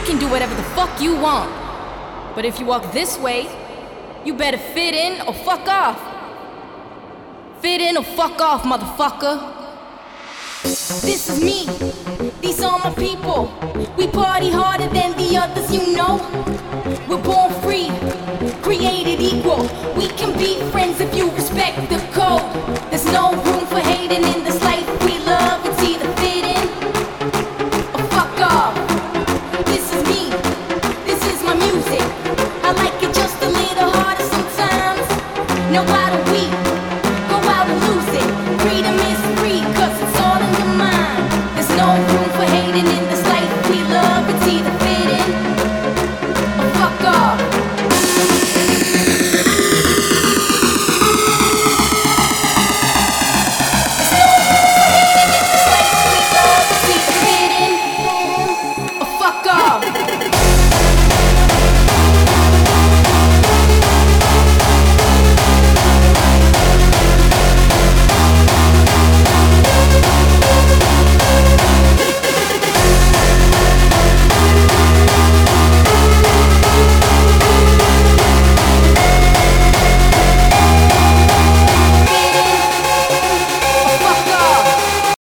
can do whatever the fuck you want. But if you walk this way, you better fit in or fuck off. Fit in or fuck off, motherfucker. This is me. These are my people.